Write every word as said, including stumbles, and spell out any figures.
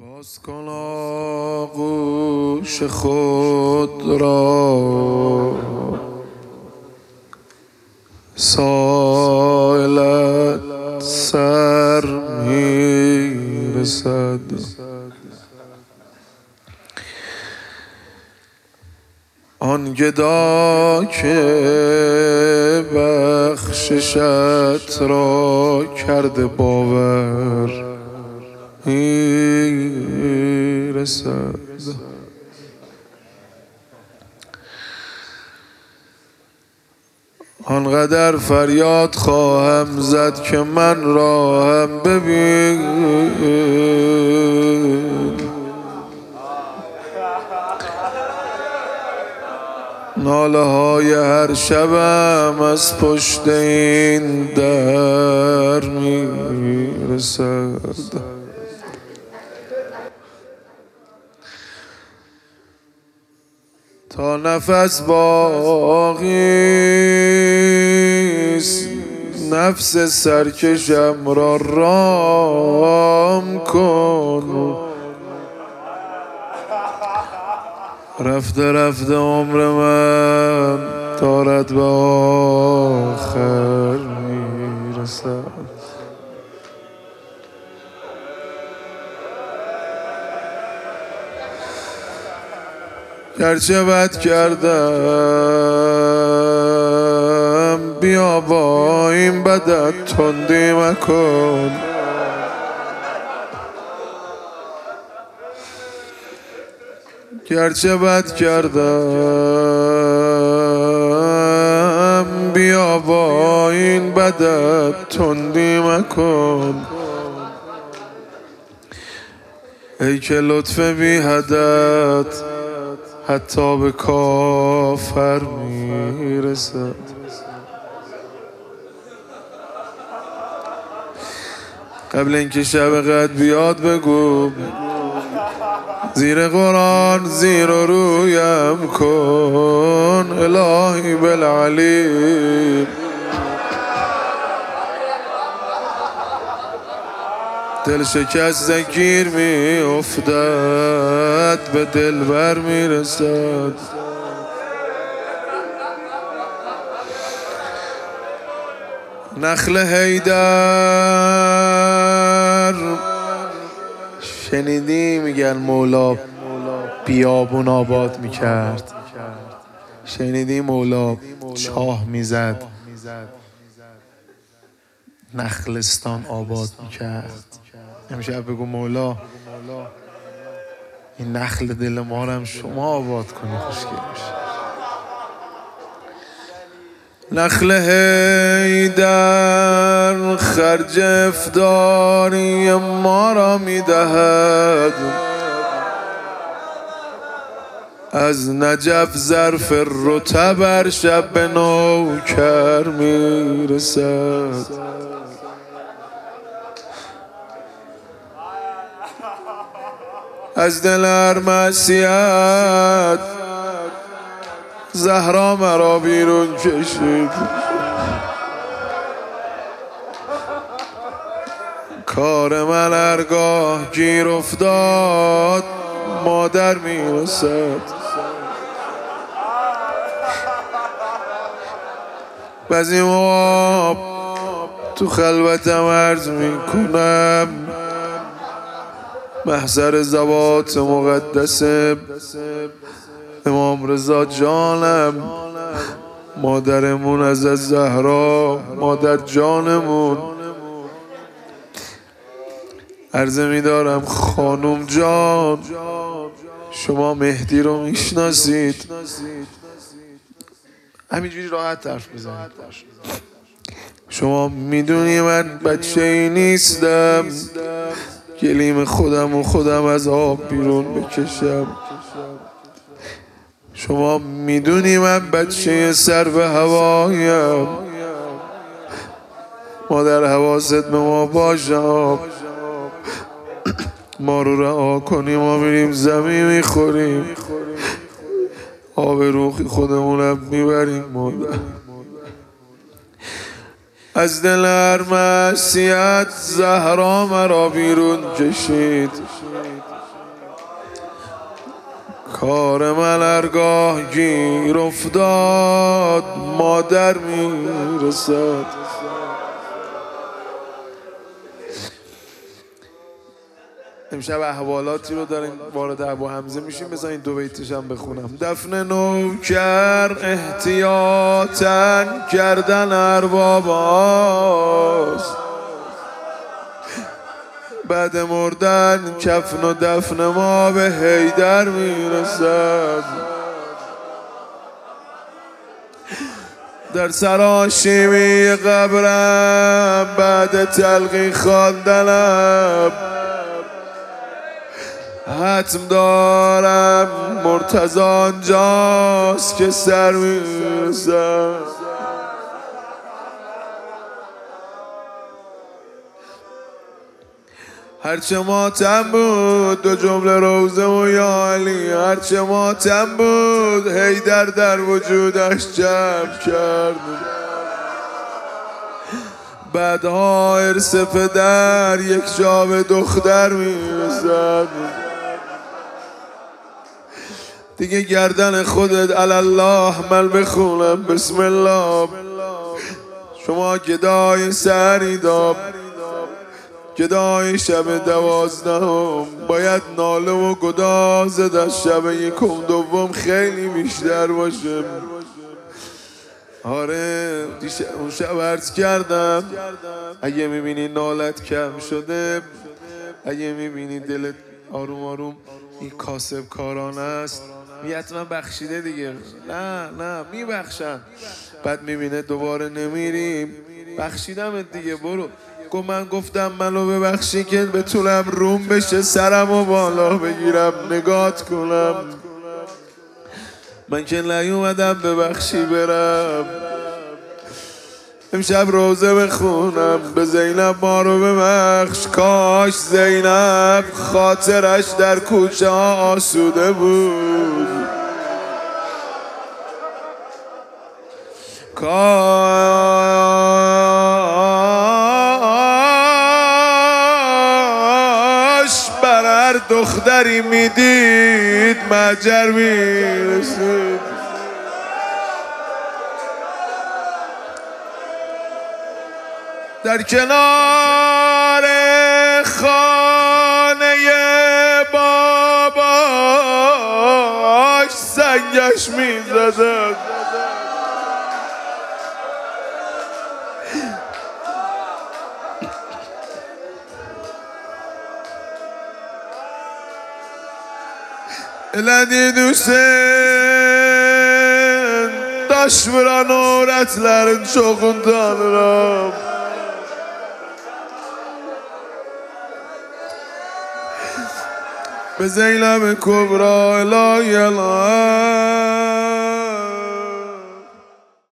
باز کن آغوش خود را، سایلت سر میرسد. آن گدا که بخششت را کرده باور میرسد. آنقدر فریاد خواهم زد که من را هم ببین. ناله های هر شبم از پشت این در میرسد. تا نفس باقیست نفس سرکشم را رام کن. رفته رفته عمر من دارد به آخر میرسد. گرچه بد کردم بیا با این بدت تندی مکن. گرچه بد کردم بیا با این بدت تندی مکن. ای که لطف بی حدت حتی به کافر میرسد. قبل اینکه شب قدر بیاد بگو زیر قرآن زیر و رویم کن. الهی بالعلی دل شکست گیر می افتد به دلبر می رسد. نخل حیدر شنیدی میگن مولا بیابون آباد میکرد. شنیدی مولا چاه میزد نخلستان آباد میکرد. امشب بگو مولا این نخل دل ما رو هم شما آباد کنی خوشگل میشه. نخل حیدر خرج افطاری ما را میدهد. از نجف ظرف رطب شب به نوکر میرسد. از دل هر معصیت زهرا مرا بیرون کشید. کار من هرگاه گیر افتاد مادر میرسد. بعضی موقع تو خلوتم عرض میکنم محضر زبات مقدس امام رضا جانم مادرمون از زهرا مادر جانمون عرضه میدارم خانم جان شما مهدی رو میشناسید؟ همینجوری راحت حرف بزنید. شما میدونی من بچه ای نیستم گلیم خودم و خودم از آب بیرون بکشم. شما میدونی من بچه سر به هوایم. مادر حواست به ما باشه. ما رو رها کنیم ما میریم زمین میخوریم آب روخی خودمونم میبریم. مادر از دل هر معصیت زهرا مرا بیرون کشید. کار من هرگاه گیر افتاد مادر میرسد. امشب احوالاتی رو داریم وارد ابو حمزه میشیم، بذار این دو بیتش هم بخونم. دفن نوکر احتیاطاً کردن ارباباست، بعد مردن کفن و دفن ما به حیدر میرسد. در سراشیمی قبرم بعد تلقی خواندنم حتم دارم مرتضی آنجاست که سر میرسد. هرچه ماتم بود دو جمله روزه و یا علی، هرچه ماتم بود حیدر در وجودش جمع کرد. بعدها ارث پدر یک جا به دختر میرسد. دیگه گردن خودت الله من بخونم بسم الله. شما گدای سریداب، گدای شب دوازدهم، باید ناله و گدازت از شب یکم دوم خیلی بیشتر باشه. آره اون شب عرض کردم اگه میبینی نالت کم شده، اگه میبینی دلت آروم آروم این کاسب کارانه است، حتما بخشیده دیگه. نه نه میبخشن. بعد میبینه دوباره نمیریم، بخشیدمت دیگه برو. گفت من گفتم منو ببخشی که بتونم روم بشه سرم و بالا بگیرم نگات کنم. من که نیومدم ببخشی برم. امشب روزه بخونم به زینب ما رو ببخش. کاش زینب خاطرش در کوچه ها آسوده بود. کاش بر هر دختری میدید مجر میرسید. در کنار خانه باباش سنگش میزدن. Eledi düşsen taş vuran öğretlerin çoğunu tanırım. Be Zeynep Kubra la yalan.